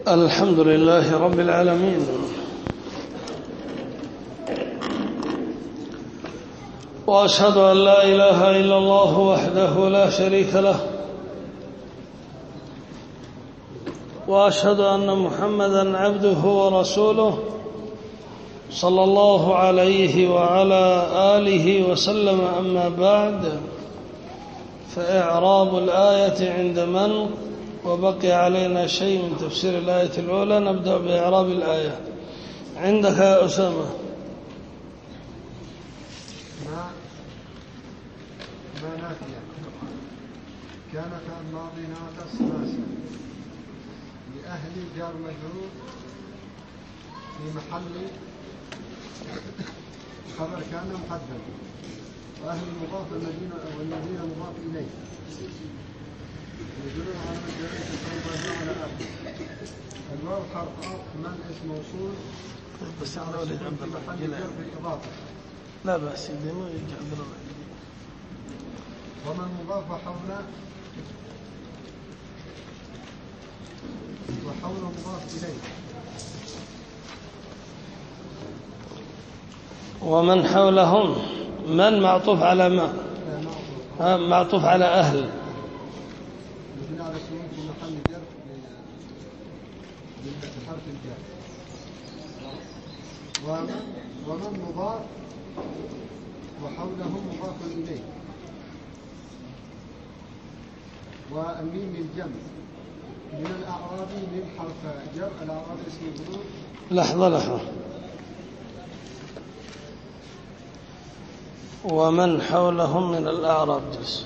الحمد لله رب العالمين، وأشهد أن لا إله إلا الله وحده لا شريك له، وأشهد أن محمدًا عبده ورسوله صلى الله عليه وعلى آله وسلم. أما بعد، فإعراب الآية عند من وبقي علينا شيء من تفسير الآية الأولى. نبدأ بإعراب الآية. عندك يا أسامة. ما نافية كانت الماضي ناقص ناسا لأهل جار مجرور في محل خبر كان مقدم، وأهل المضاف والذين مضاف إليه يدلون على مجرد الصوبة على آخر. الواو حرف من اسم موصول بس أنا أولد عبد الله محل جر بالإضافة. لا بأس إذا ما يجي عبد الله. ومن مضاف حوله وحوله مضاف إليه. ومن حولهم من معطوف على ما؟ معطوف على أهل. مبني على السكون في محل جر بحرف الجر. ومن مضاف وحوله مضاف إليه. والميم الجمع من الأعراب من حرف جر. الأعراب اسم مجرور. لحظة. ومن حولهم من الأعراب جلس.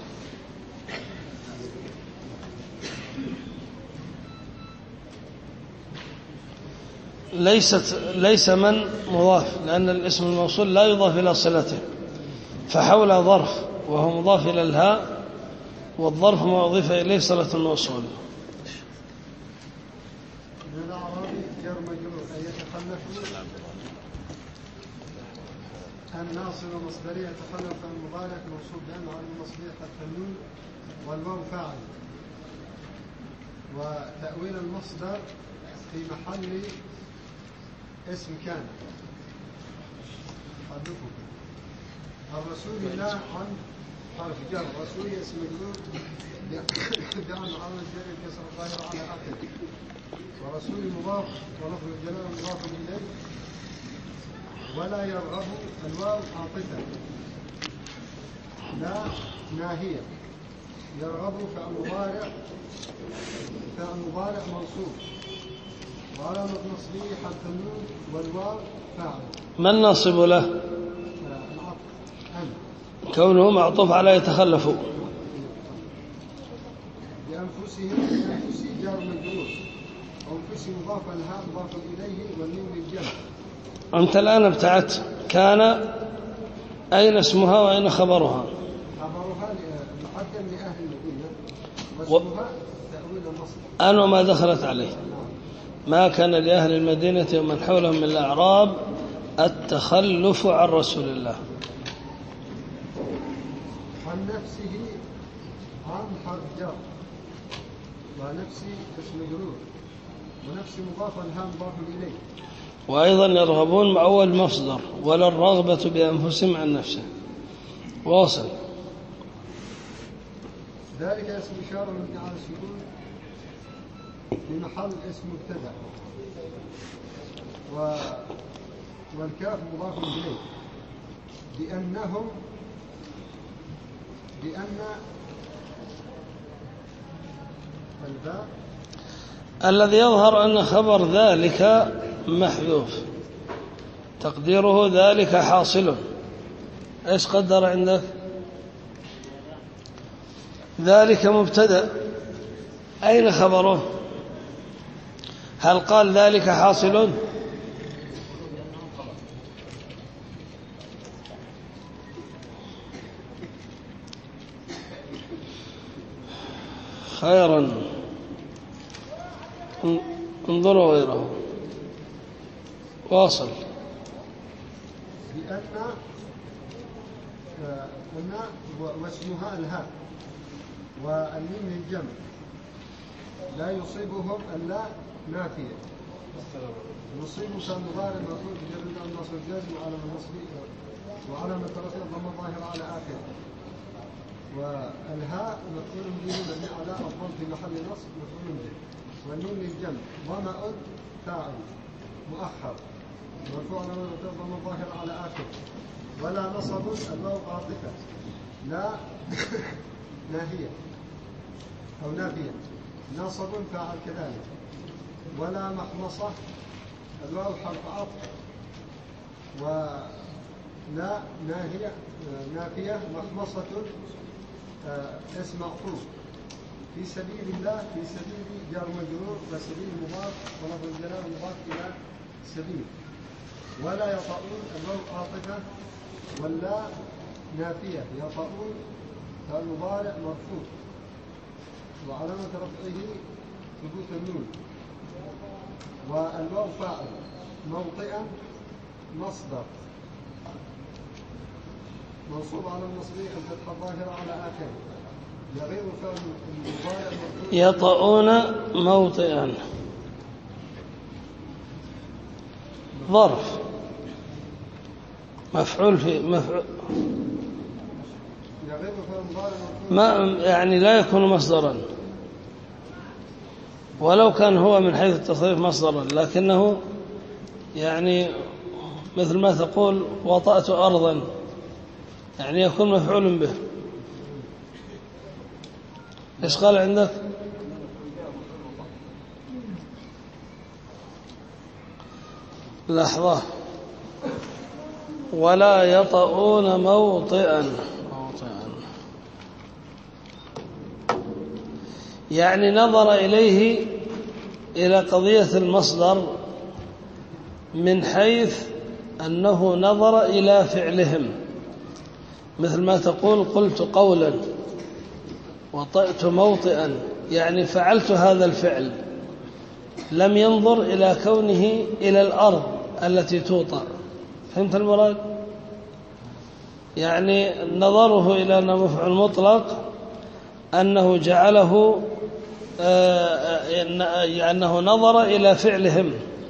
ليس من مضاف، لأن الاسم الموصول لا يضاف إلى صلته، فحول ظرف وهو مضاف إلى الهاء، والظرف ما أضيف إليه صلة الموصول. من الأعراب جر مجرور أن يتخلف الناصب مصدرية يتخلف المضارع موصول بأن على المصدر التنوين والواو فاعل. وتأويل المصدر في محل اسم كان. الرسول الله عن حرف جر. رسول اسم مجرور بأن على الجر الكسر الظاهر على آخره. ورسول مضاف ولفظ الجلال مضاف إليه. ولا يرغب الواو عاطفة لا ناهية. يرغب فعل مضارع منصوب وعلامة نصبه حرف النون والواو فاعل. ما الناصب له؟ كونه معطوف على يتخلف. بأنفسهم جار مجرور. أنفسهم مضاف الهاء مضاف إليه والميم الجمع. أنت الآن ابتعدت. كان أين اسمها وأين خبرها؟ خبرها مقدم لأهل المدينة واسمها تأويل المصدر. أنا ما دخلت عليه. ما كان لأهل المدينة ومن حولهم من الأعراب التخلف عن رسول الله. عن نفسه عن حرف جر. ونفسي اسم مجرور. ونفسي مضاف الهاء مضاف إليه. وأيضا يرغبون مع أول مصدر ولا الرغبة بأنفسهم عن نفسه. واصل. ذلك اسم إشارة مبني على السكون في محل اسم مبتدأ. والكاف مضاف إليه. بأن الباء الذي يظهر أن خبر ذلك محذوف، تقديره ذلك حاصل. إيش قدر عندك؟ ذلك مبتدأ، أين خبره؟ هل قال ذلك حاصل؟ خيرا، انظروا غيره. واصل. بأن واسمها الهاء والميم الجمع. لا يصيبهم إلا نافية. يصيب كالمضارع المفعول بجر النصب الجازم وعلى النصب وعلامة رفعه الضمة الظاهرة على آخره. والهاء مفعول به مبني على الضم في محل نصب مفعول به. والنون للجمع ضمأ فاعل مؤخر مرفوع على الضمة الظاهرة على آخره. ولا نصب الواو عاطفة لا ناهية أو نافية نصب فاعل كذلك. ولا محمصة الواو حرف عطف ولا ناهية نافية محمصة اسم معطوف. في سبيل الله في سبيل جار مجرور وسبيل مضاف ولفظ الجلال مضاف إلى سبيل. ولا يطؤون الواو عاطفة ولا نافية يطؤون فالمضارع مرفوع وعلامة رفعه ثبوت النون. والواو فاعل موطئا مصدر منصوب على النصبية الفتحة الظاهرة على آخره. يغير فعل المضارع مرفوع يطؤون موطئا ظرف مفعول في مفعول يغير فعل المضارع ما يعني لا يكون مصدرا ولو كان هو من حيث التصريف مصدرا، لكنه يعني مثل ما تقول وطأت أرضا يعني يكون مفعول به. إيش قال عندك؟ لحظة. ولا يطؤون موطئا يعني نظر إليه إلى قضية المصدر من حيث أنه نظر إلى فعلهم، مثل ما تقول قلت قولا وطئت موطئا يعني فعلت هذا الفعل، لم ينظر إلى كونه إلى الأرض التي توطأ. فهمت المراد؟ يعني نظره إلى أنه مفعول مطلق أنه جعله أنه نظر إلى فعلهم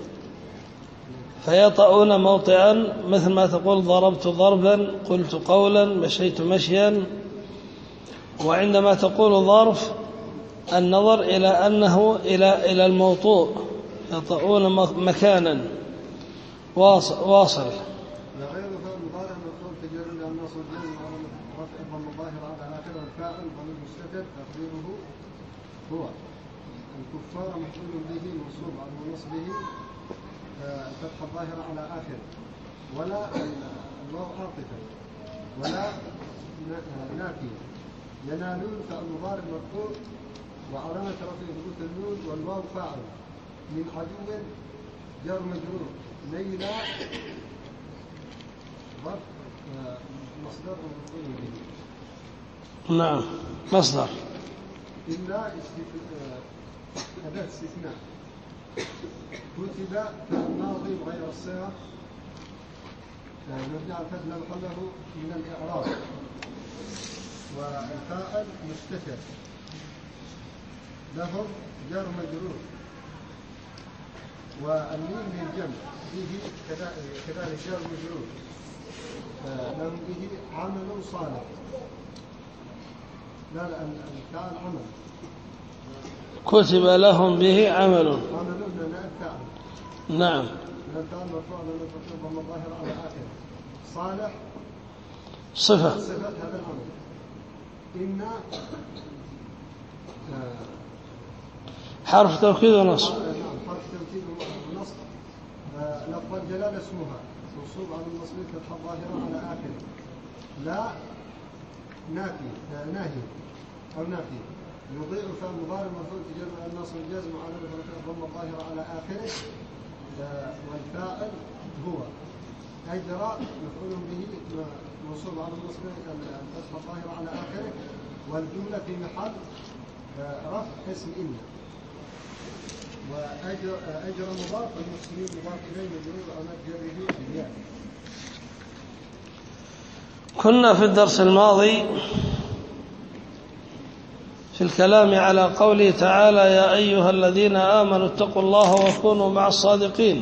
فيطؤون موطئا، مثل ما تقول ضربت ضربا قلت قولا مشيت مشيا. وعندما تقول ظرف النظر إلى أنه إلى الموطوء يطؤون مكانا واصل. غير فعل مضارع مفعول تجر النصب الجازم على رفع الضمة الظاهرة على آخره. الفاعل ضمير مستتر تقديره هو. الكفار مفعول به منصوب على نصبه الفتحة الظاهرة على آخره. ولا الواو عاطفة ولا نافية. ينالون فعل مضارع مرفوع وعلامة رفعه ثبوت النون. والواو فاعل من عدو جار مجرور. ليلى ظرف مصدر مفعول به. نعم مصدر. إلا أداة استثناء. كتب فالماضي بغير الصيغة نرجع الفتح لا محله من الإعراب. والفاعل مستتر لهم جار مجرور. والميم للجمع به كذلك جار مجرور لهم به عمل صالح. لا الفاعل عمل. كتب لهم به عمل. عمل لنا الفاعل. نعم. الفاعل مرفوع لنا الضمة الظاهرة على آخره. صالح صفة هذا العمل. إن حرف توكيد ونصب. نعم حرف توكيد ونصب. لفظ الجلالة اسمها منصوب على النصب الفتحة الظاهرة على آخره. لا ناهي أو نافي. يضيء فعل مضارع مرفوع تجر النصب الجازم وعلامة رفعه الضمة الظاهرة على آخره. والفاعل هو. أجرى مفعول به منصوب على النصب الفتحة الظاهرة على آخره. والجملة في محل رفع اسم إن. وأجر مضاف والمسلمين مضاف إليه مجرور علامة جره بالياء. كنا في الدرس الماضي في الكلام على قوله تعالى يا أيها الذين آمنوا اتقوا الله وكونوا مع الصادقين.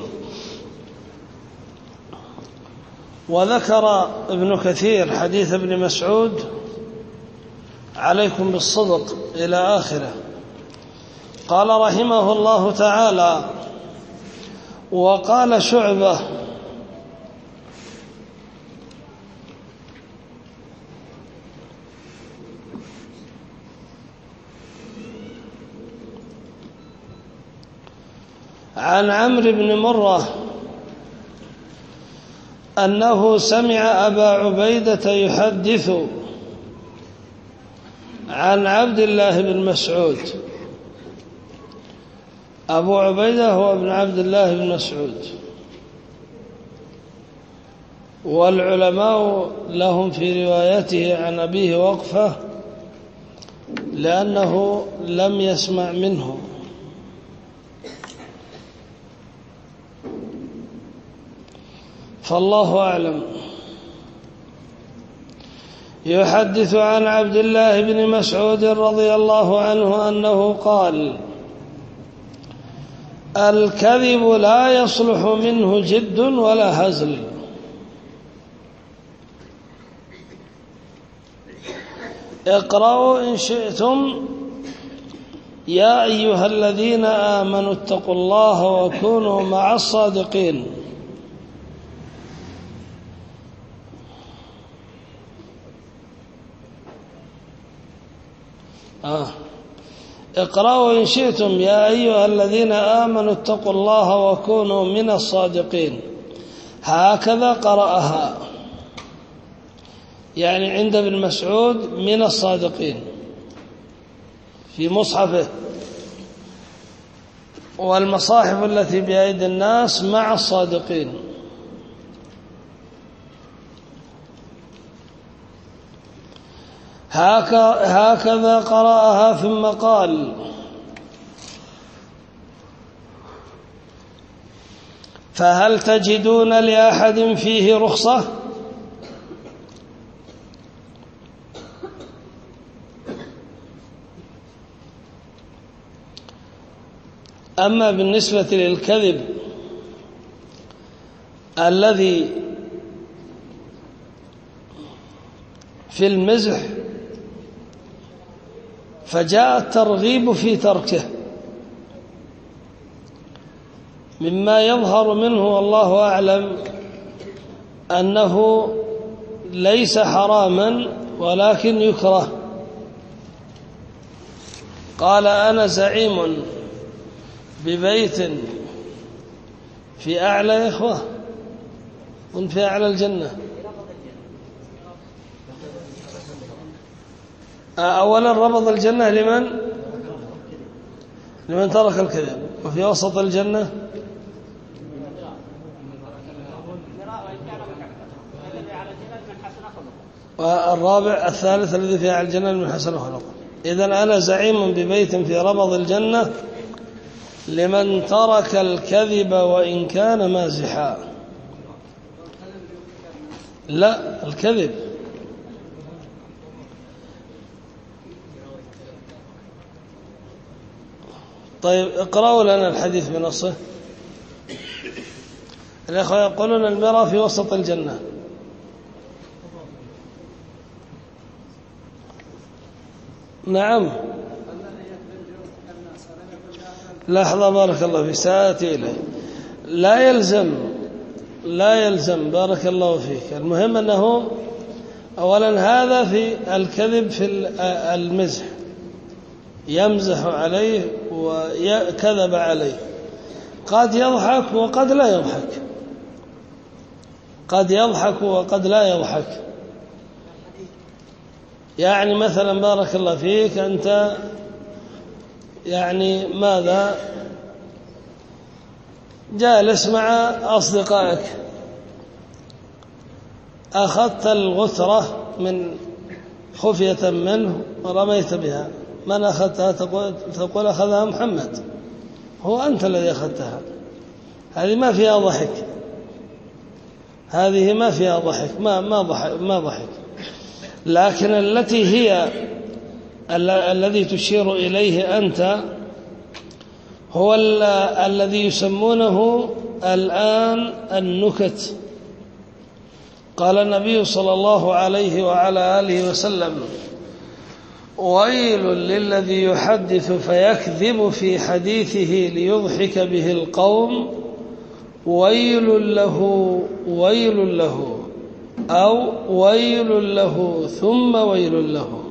وذكر ابن كثير حديث ابن مسعود عليكم بالصدق إلى آخره. قال رحمه الله تعالى وقال شعبة عن عمرو بن مرة أنه سمع أبا عبيدة يحدث عن عبد الله بن مسعود. أبو عبيدة هو ابن عبد الله بن مسعود، والعلماء لهم في روايته عن أبيه وقفة لأنه لم يسمع منه. فالله أعلم. يحدث عن عبد الله بن مسعود رضي الله عنه أنه قال الكذب لا يصلح منه جد ولا هزل. اقرأوا إن شئتم يا أيها الذين آمنوا اتقوا الله وكونوا مع الصادقين. اقرأوا إن شئتم يا أيها الذين آمنوا اتقوا الله وكونوا من الصادقين. هكذا قرأها، يعني عند ابن مسعود من الصادقين في مصحفه، والمصاحف التي بأيدي الناس مع الصادقين. هكذا قرأها ثم قال فهل تجدون لأحد فيه رخصة؟ أما بالنسبة للكذب الذي في المزح فجاء الترغيب في تركه مما يظهر منه والله أعلم أنه ليس حراما ولكن يكره. قال أنا زعيم ببيت في أعلى إخوة في أعلى الجنة. أولا ربض الجنة لمن ترك الكذب، وفي وسط الجنة والرابع الثالث الذي في أعلى الجنة من حسن خلقه. إذن أنا زعيم ببيت في ربض الجنة لمن ترك الكذب وإن كان مازحا. لا، الكذب. طيب اقرأوا لنا الحديث بنصه. الأخوة يقولون المرأة في وسط الجنة. نعم. لحظة بارك الله في سآتي إليه. لا يلزم بارك الله فيك. المهم أنه أولا هذا في الكذب في المزح، يمزح عليه وكذب عليه، قد يضحك وقد لا يضحك، قد يضحك وقد لا يضحك. يعني مثلا بارك الله فيك أنت يعني ماذا جالس مع أصدقائك، أخذت الغترة من خفية منه ورميت بها، من أخذتها؟ تقول أخذها محمد، هو أنت الذي أخذتها. هذه ما فيها ضحك، هذه ما فيها ضحك، ما ضحك. لكن التي هي الذي تشير إليه أنت هو الذي يسمونه الآن النكت. قال النبي صلى الله عليه وعلى آله وسلم: ويل للذي يحدث فيكذب في حديثه ليضحك به القوم، ويل له ويل له، أو ويل له ثم ويل له.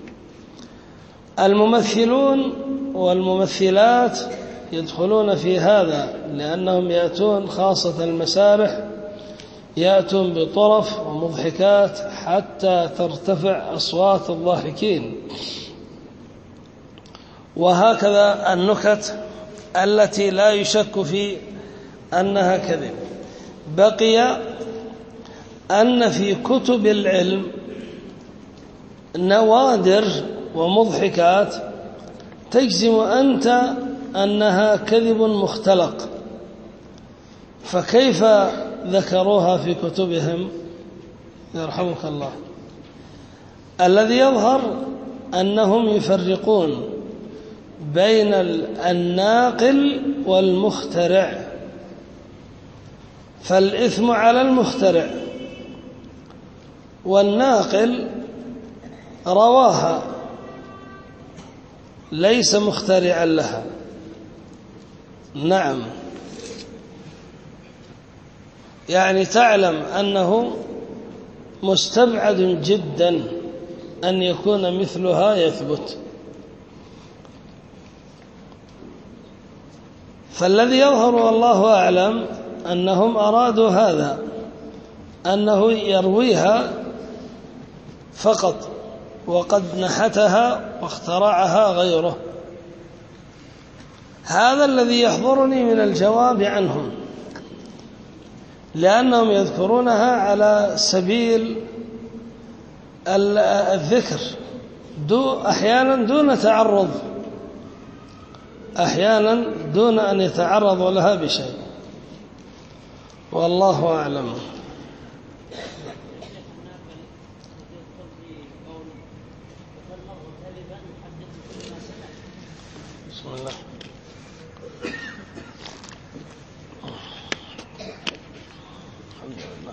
الممثلون والممثلات يدخلون في هذا، لأنهم يأتون خاصة المسارح يأتون بطرف ومضحكات حتى ترتفع أصوات الضاحكين. وهكذا النكت التي لا يشك في أنها كذب. بقي أن في كتب العلم نوادر ومضحكات تجزم أنت أنها كذب مختلق، فكيف ذكروها في كتبهم؟ يرحمك الله. الذي يظهر أنهم يفرقون بين الناقل والمخترع، فالإثم على المخترع، والناقل رواها ليس مخترعا لها. نعم، يعني تعلم أنه مستبعد جدا أن يكون مثلها يثبت. فالذي يظهر والله أعلم أنهم أرادوا هذا، أنه يرويها فقط، وقد نحتها واخترعها غيره. هذا الذي يحضرني من الجواب عنهم، لأنهم يذكرونها على سبيل الذكر أحيانا دون تعرض، أحيانا دون أن يتعرضوا لها بشيء، والله أعلم. بسم الله. الحمد لله.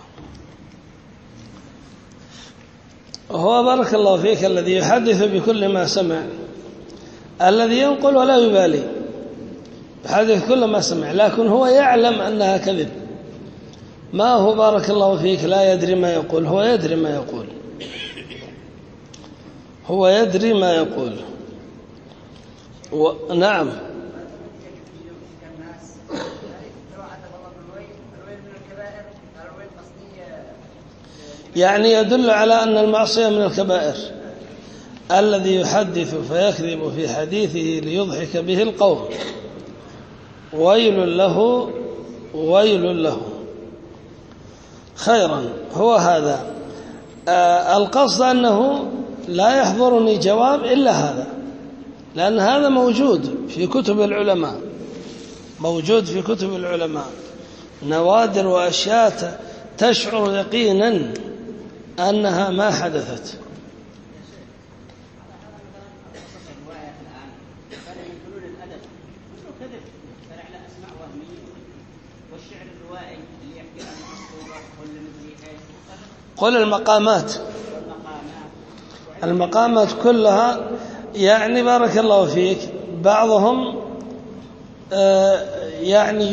هو بارك الله فيك الذي يحدث بكل ما سمع، الذي ينقل ولا يبالي، يحدث كل ما سمع، لكن هو يعلم أنها كذب. ما هو بارك الله فيك لا يدري ما يقول، هو يدري ما يقول، هو يدري ما يقول. نعم، يعني يدل على أن المعصية من الكبائر. الذي يحدث فيكذب في حديثه ليضحك به القوم، ويل له ويل له. خيرا، هو هذا القصد، أنه لا يحضرني جواب إلا هذا، لأن هذا موجود في كتب العلماء، موجود في كتب العلماء نوادر وأشياء تشعر يقينا أنها ما حدثت. قل المقامات كلها، يعني بارك الله فيك بعضهم يعني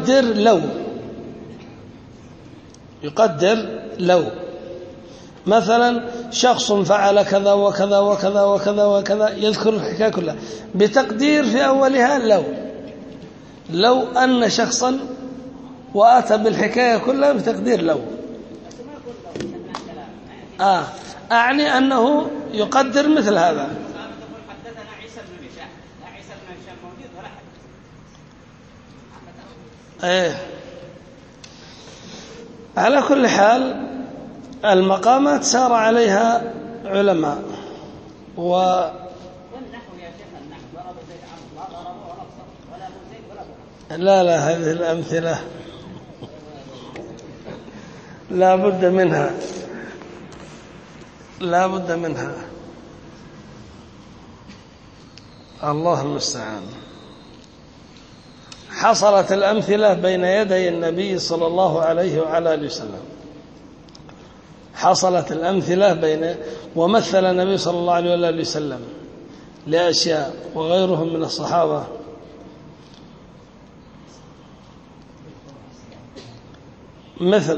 يقدر لو مثلا شخص فعل كذا وكذا وكذا وكذا وكذا، يذكر الحكاية كلها بتقدير في أولها لو أن شخصا وأتى بالحكاية كلها بتقدير لو أعني أنه يقدر مثل هذا. على كل حال المقامات سار عليها علماء لا هذه الأمثلة لا بد منها. الله المستعان. حصلت الأمثلة بين يدي النبي صلى الله عليه وعلى آله وسلم، حصلت الأمثلة ومثل النبي صلى الله عليه وآله وسلم لأشياء وغيرهم من الصحابة. مثل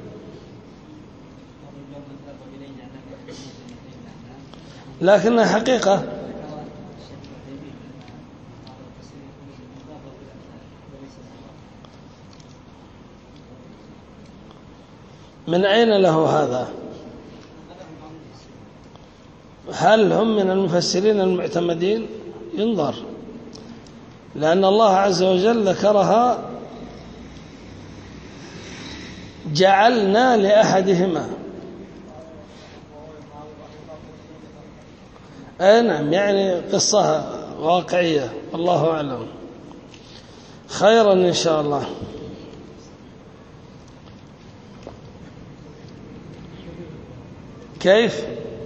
لكنها حقيقة. من أين له هذا؟ هل هم من المفسرين المعتمدين؟ ينظر، لأن الله عز وجل ذكرها جعلنا لأحدهما. نعم، يعني قصة واقعية، والله أعلم. خيرا إن شاء الله. كيف؟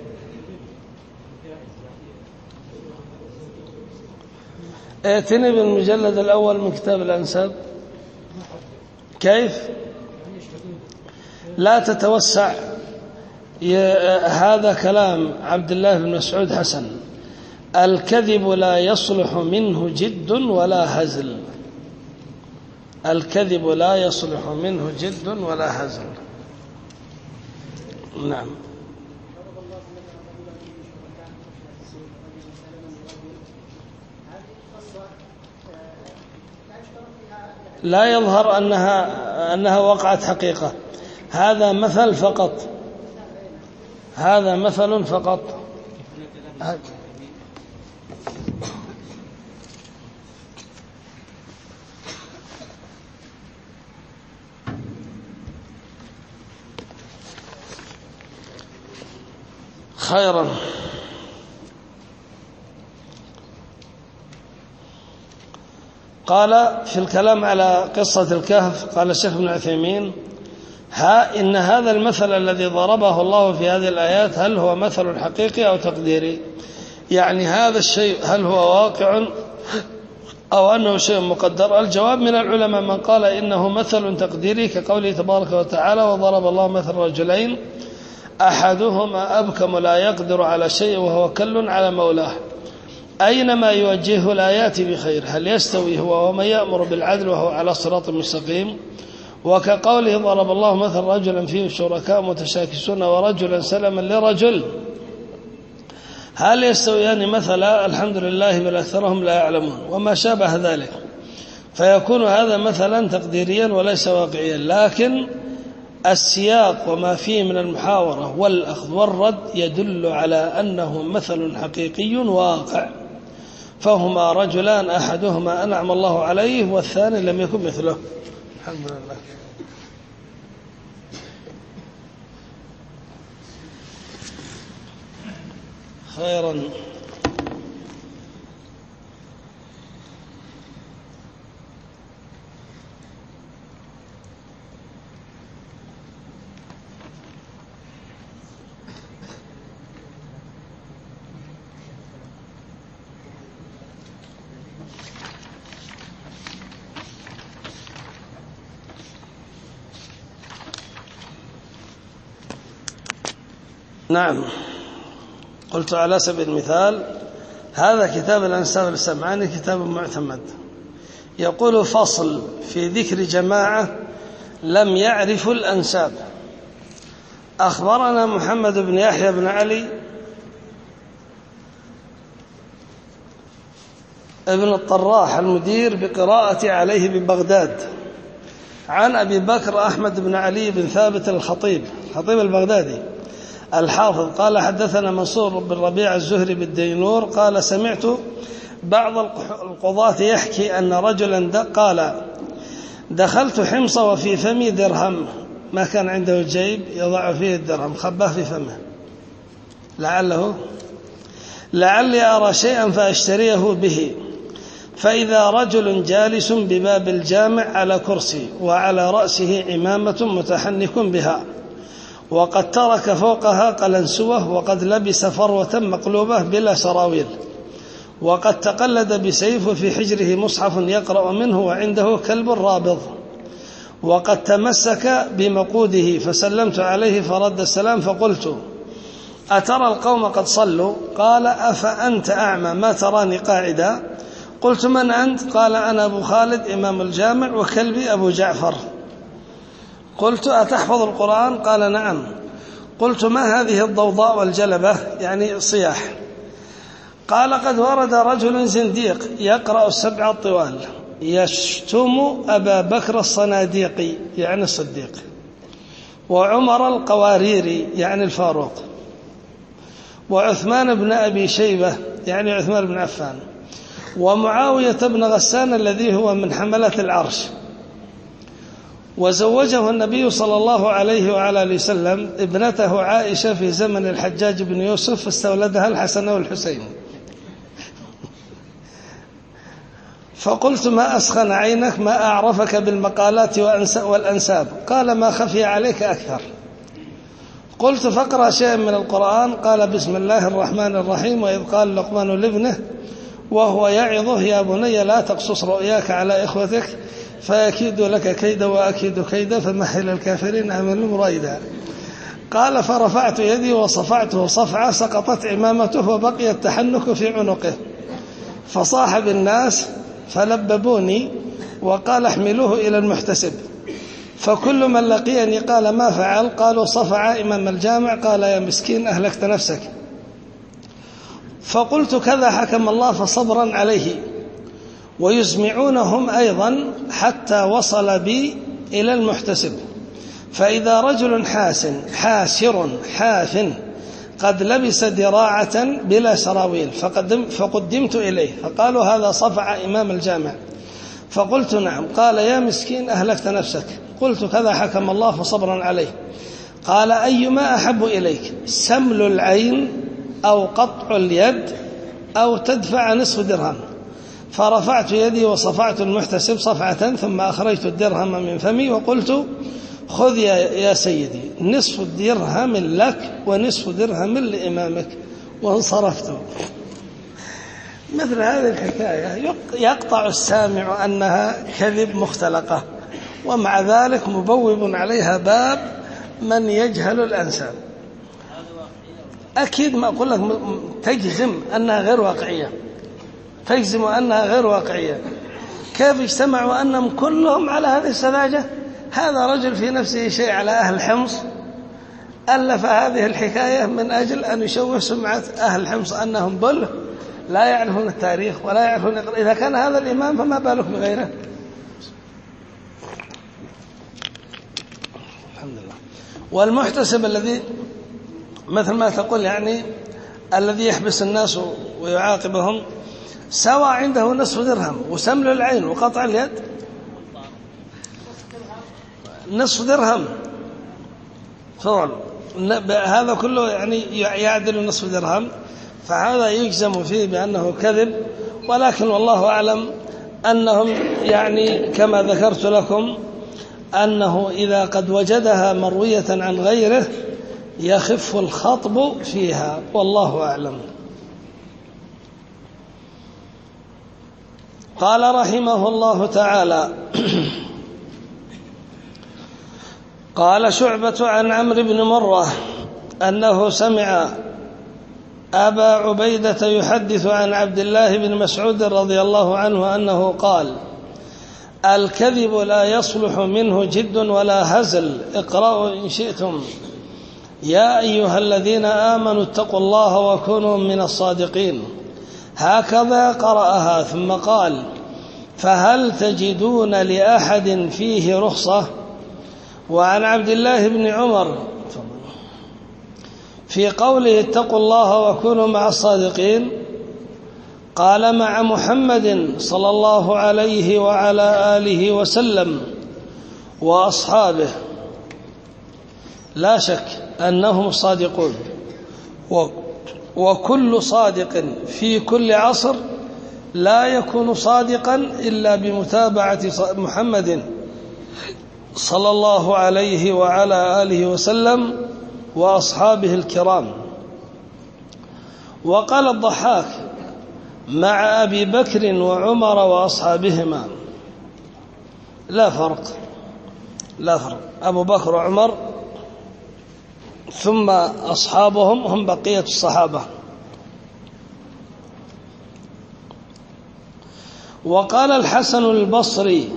ائتني بالمجلد الأول من كتاب الأنساب. كيف؟ لا تتوسع، هذا كلام عبد الله بن مسعود حسن: الكذب لا يصلح منه جد ولا هزل. الكذب لا يصلح منه جد ولا هزل. نعم. لا يظهر أنها وقعت حقيقة، هذا مثل فقط، هذا مثل فقط. خيرا. قال في الكلام على قصة الكهف، قال الشيخ ابن عثيمين: إن هذا المثل الذي ضربه الله في هذه الآيات هل هو مثل حقيقي أو تقديري؟ يعني هذا الشيء هل هو واقع أو أنه شيء مقدر؟ الجواب من العلماء من قال إنه مثل تقديري، كقوله تبارك وتعالى: وضرب الله مثل رجلين أحدهما أبكم لا يقدر على شيء وهو كل على مولاه أينما يوجهه لا يأتي بخير هل يستوي هو ومن يأمر بالعدل وهو على صراط مستقيم. وكقوله: ضرب الله مثل رجلا فيه شركاء متشاكسون ورجلا سلما لرجل هل يستويان مثلا؟ الحمد لله بل أكثرهم لا يعلمون، وما شابه ذلك. فيكون هذا مثلا تقديريا وليس واقعيا، لكن السياق وما فيه من المحاورة والأخذ والرد يدل على أنه مثل حقيقي واقع. فهما رجلان أحدهما أنعم الله عليه والثاني لم يكن مثله. الحمد لله. خيرا. نعم، قلت على سبيل المثال هذا كتاب الأنساب السمعاني كتاب معتمد، يقول: فصل في ذكر جماعة لم يعرفوا الأنساب. أخبرنا محمد بن يحيى بن علي ابن الطراح المدير بقراءة عليه ببغداد عن أبي بكر أحمد بن علي بن ثابت الخطيب البغدادي الحافظ قال: حدثنا منصور بن ربيع الزهري بالدينور قال: سمعت بعض القضاة يحكي أن رجلا قال: دخلت حمص وفي فمي درهم، ما كان عنده جيب يضع فيه الدرهم، خباه في فمه لعلي أرى شيئا فأشتريه به، فإذا رجل جالس بباب الجامع على كرسي وعلى رأسه عمامة متحنك بها، وقد ترك فوقها قلنسوة، وقد لبس فروة مقلوبة بلا سراويل، وقد تقلد بسيف في حجره مصحف يقرأ منه وعنده كلب رابض، وقد تمسك بمقوده فسلمت عليه فرد السلام فقلت أترى القوم قد صلوا؟ قال أفأنت أعمى ما تراني قاعدا؟ قلت من أنت؟ قال أنا أبو خالد إمام الجامع وكلبي أبو جعفر. قلت أتحفظ القرآن؟ قال نعم. قلت ما هذه الضوضاء والجلبة يعني صياح؟ قال قد ورد رجل زنديق يقرأ السبع الطوال يشتم أبا بكر الصناديقي يعني الصديق، وعمر القواريري يعني الفاروق، وعثمان بن أبي شيبة يعني عثمان بن عفان، ومعاوية بن غسان الذي هو من حملة العرش. وزوجه النبي صلى الله عليه وعلى آله وسلم ابنته عائشة في زمن الحجاج بن يوسف فاستولدها الحسن والحسين. فقلت ما أسخن عينك ما أعرفك بالمقالات والأنساب؟ قال ما خفي عليك أكثر. قلت فاقرأ شيئا من القرآن. قال بسم الله الرحمن الرحيم وإذ قال لقمان لابنه وهو يعظه يا بني لا تقصص رؤياك على إخوتك فيكيد لك كيدا وأكيد كيدا فمهل الكافرين أملهم ريدا. قال فرفعت يدي وصفعته صفعة سقطت عمامته وبقي التحنك في عنقه، فصاح بالناس فلببوني وقال احملوه إلى المحتسب، فكل من لقيني قال ما فعل؟ قالوا صفع إمام الجامع. قال يا مسكين أهلكت نفسك. فقلت كذا حكم الله فصبرا عليه. ويزمعونهم أيضا حتى وصل بي إلى المحتسب، فإذا رجل حاسر حاف قد لبس دراعة بلا سراويل فقدمت إليه فقالوا هذا صفع إمام الجامع. فقلت نعم. قال يا مسكين أهلكت نفسك. قلت كذا حكم الله فصبرا عليه. قال أيما أحب إليك سمل العين أو قطع اليد أو تدفع نصف درهم؟ فرفعت يدي وصفعت المحتسب صفعة ثم أخرجت الدرهم من فمي وقلت خذ يا سيدي نصف درهم لك ونصف درهم لإمامك، وانصرفت. مثل هذه الحكاية يقطع السامع أنها كذب مختلقة، ومع ذلك مبوب عليها باب من يجهل الأنساب. أكيد ما أقول لك تجزم أنها غير واقعية، تجزم أنها غير واقعية. كيف اجتمعوا أنهم كلهم على هذه السذاجة؟ هذا رجل في نفسه شيء على أهل حمص ألف هذه الحكاية من أجل أن يشوه سمعة أهل حمص أنهم بل لا يعرفون التاريخ ولا يعرفون إذا كان هذا الإمام فما بالك بغيره. الحمد لله. والمحتسب الذي مثل ما تقول يعني الذي يحبس الناس ويعاقبهم سواء عنده نصف درهم وسمل العين وقطع اليد نصف درهم فعلا هذا كله يعني يعدل نصف درهم، فهذا يجزم فيه بأنه كذب. ولكن والله أعلم أنهم يعني كما ذكرت لكم أنه إذا قد وجدها مروية عن غيره يخف الخطب فيها، والله أعلم. قال رحمه الله تعالى قال شعبة عن عمرو بن مرة أنه سمع أبا عبيدة يحدث عن عبد الله بن مسعود رضي الله عنه أنه قال الكذب لا يصلح منه جد ولا هزل، اقرأوا إن شئتم يا أيها الذين آمنوا اتقوا الله وكونوا من الصادقين. هكذا قرأها ثم قال فهل تجدون لأحد فيه رخصة؟ وعن عبد الله بن عمر في قوله اتقوا الله وكونوا مع الصادقين قال مع محمد صلى الله عليه وعلى آله وسلم وأصحابه، لا شك أنهم صادقون، وكل صادق في كل عصر لا يكون صادقا إلا بمتابعة محمد صلى الله عليه وعلى آله وسلم وأصحابه الكرام. وقال الضحاك مع أبي بكر وعمر وأصحابهما، لا فرق أبو بكر وعمر ثم أصحابهم هم بقية الصحابة. وقال الحسن البصري: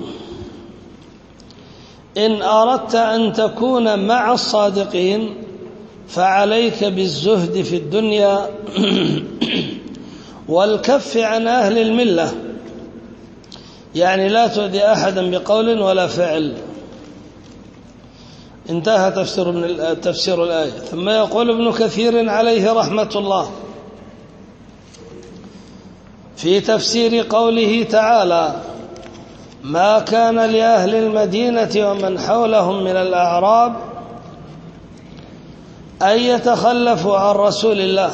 إن أردت أن تكون مع الصادقين فعليك بالزهد في الدنيا والكف عن أهل الملة، يعني لا تؤذي أحدا بقول ولا فعل. انتهى تفسير الآية. ثم يقول ابن كثير عليه رحمة الله في تفسير قوله تعالى: ما كان لأهل المدينة ومن حولهم من الأعراب أن يتخلفوا عن رسول الله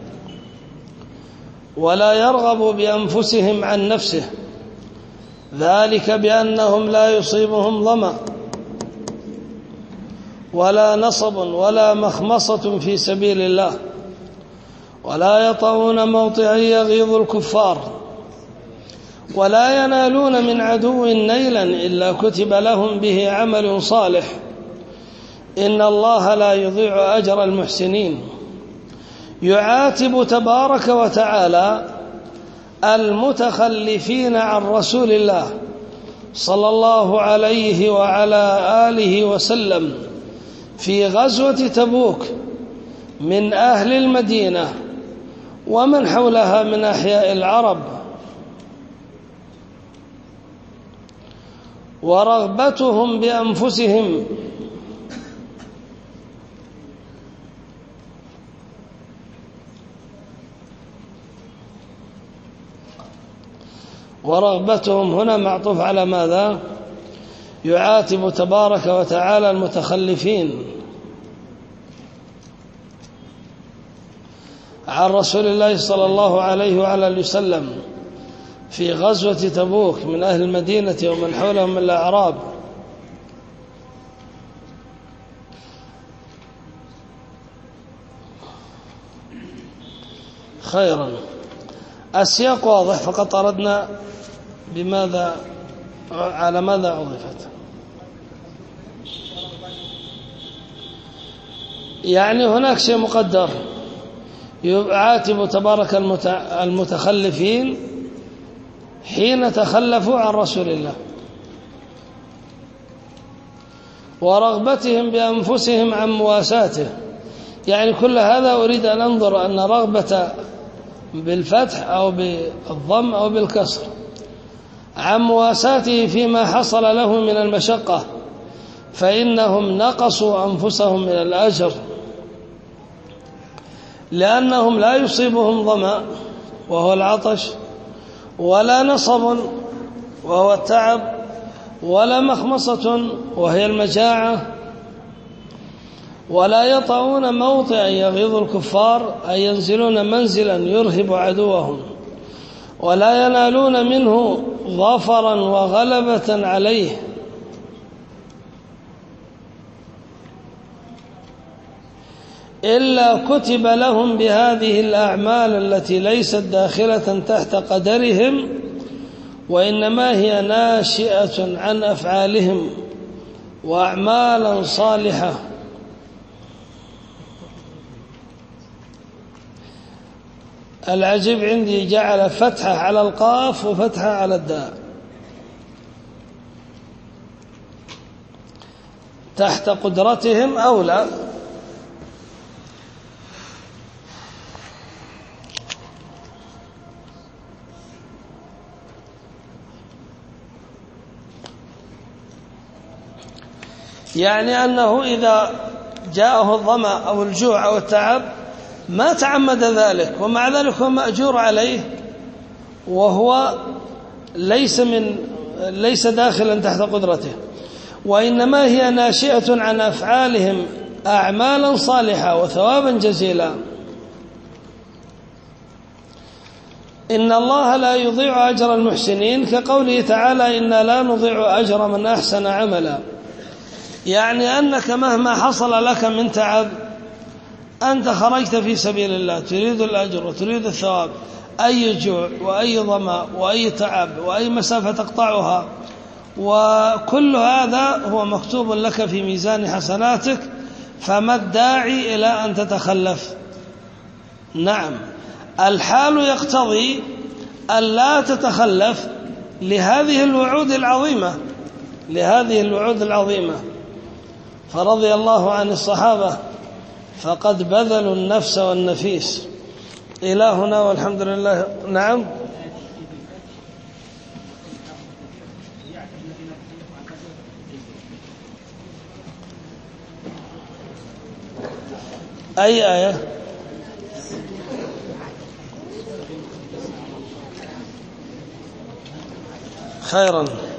ولا يرغبوا بأنفسهم عن نفسه، ذلك بأنهم لا يصيبهم ظمأ ولا نصب ولا مخمصة في سبيل الله ولا يطؤون موطئا يغيظ الكفار ولا ينالون من عدو نيلا إلا كتب لهم به عمل صالح، إن الله لا يضيع أجر المحسنين. يعاتب تبارك وتعالى المتخلفين عن رسول الله صلى الله عليه وعلى آله وسلم في غزوة تبوك من أهل المدينة ومن حولها من أحياء العرب، ورغبتهم بأنفسهم هنا معطوف على ماذا؟ يعاتب تبارك وتعالى المتخلفين عن رسول الله صلى الله عليه وعلى آله وسلم في غزوة تبوك من أهل المدينة ومن حولهم من الأعراب. خيرا، السياق واضح، فقط أردنا بماذا على ماذا عرفت. يعني هناك شيء مقدر، يعاتب تبارك المتخلفين حين تخلفوا عن رسول الله، ورغبتهم بأنفسهم عن مواساته. يعني كل هذا أريد أن أنظر أن رغبة بالفتح أو بالضم أو بالكسر عن مواساته فيما حصل له من المشقة، فإنهم نقصوا أنفسهم من الأجر، لأنهم لا يصيبهم ظمأ وهو العطش، ولا نصب وهو التعب، ولا مخمصة وهي المجاعة، ولا يطؤون موطئا يغيظ الكفار، أي ينزلون منزلا يرهب عدوهم، ولا ينالون منه ظفرا وغلبة عليه، إلا كتب لهم بهذه الأعمال التي ليست داخلة تحت قدرهم، وإنما هي ناشئة عن أفعالهم وأعمالا صالحة. العجيب عندي جعل فتحة على القاف وفتحة على الداء تحت قدرتهم أو لا. يعني أنه إذا جاءه الظمأ أو الجوع أو التعب ما تعمد ذلك، ومع ذلك هو مأجور عليه، وهو ليس داخلا تحت قدرته، وإنما هي ناشئة عن أفعالهم أعمالا صالحة وثوابا جزيلا. إن الله لا يضيع أجر المحسنين، كقوله تعالى: إنا لا نضيع أجر من أحسن عملا. يعني أنك مهما حصل لك من تعب، أنت خرجت في سبيل الله تريد الأجر وتريد الثواب، أي جوع وأي ظمأ وأي تعب وأي مسافة تقطعها، وكل هذا هو مكتوب لك في ميزان حسناتك، فما الداعي إلى أن تتخلف؟ نعم، الحال يقتضي أن لا تتخلف لهذه الوعود العظيمة، فرضي الله عن الصحابة فقد بذلوا النفس والنفيس. إلى هنا والحمد لله. نعم. أي آية؟ خيرا.